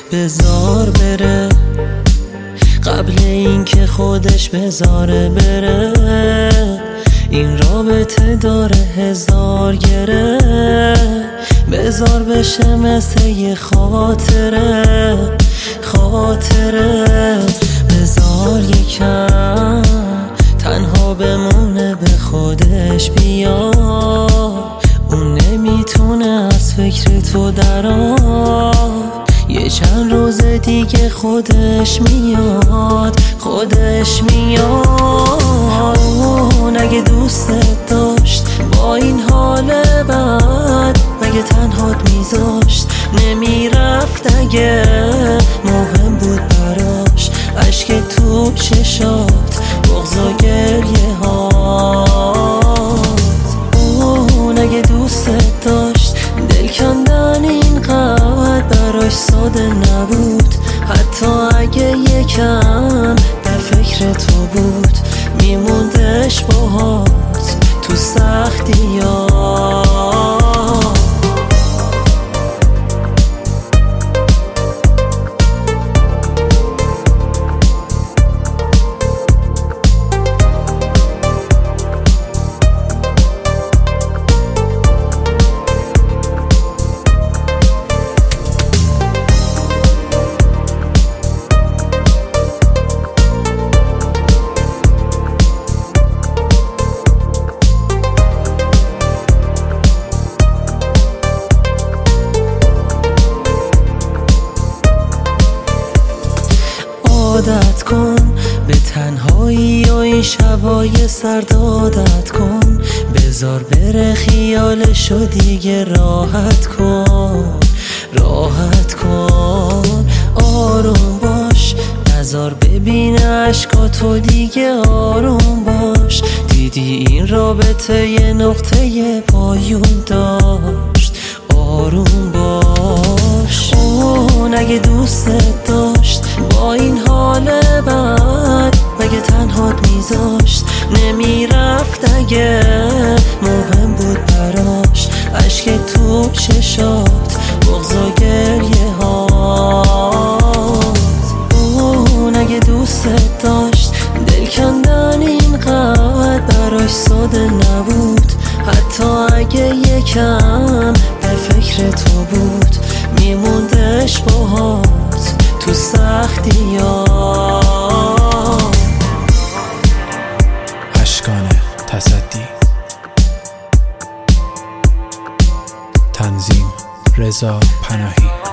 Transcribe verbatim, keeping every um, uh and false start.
بذار بره قبل اینکه خودش بذاره بره. این رابطه داره هزار گره، بذار بشه مثل یه خاطره خاطره. بذار یکم تنها بمونه به خودش بیا، اون نمیتونه از فکر تو درآد. یه چند روز دیگه خودش میاد خودش میاد. اون اگه دوستت داشت با این حال بد، مگه تنهات میذاشت نمیرفت؟ اگه مهم بود براش اشک تو چشات، بغض و گریه هات. اون اگه دوستت داشت دل کندن اینقدر براش ساده نبود. حتی اگه یکم در فکر تو بود میموندش باهات تو سختیات. عادت کن به تنهایی و این شبای سرد، عادت کن بذار بره خیالشو دیگه راحت کن راحت کن. آروم باش نذار ببینه عشقاتو دیگه، آروم باش. دیدی این رابطه یه نقطه پایون داشت، آروم باش. اون اگه دوستت داشت با این حال بد، مگه تنهات میذاشت نمیرفت؟ اگه مهم بود براش اشک تو چشات، بغض و گریه هات. اون اگه دوستت داشت دل کندن اینقدر براش ساده نبود. حتی اگه یکم در فکر تو بود میموندش باهات تو سختیات. اشکان تصدی، تنظیم رضا پناهی.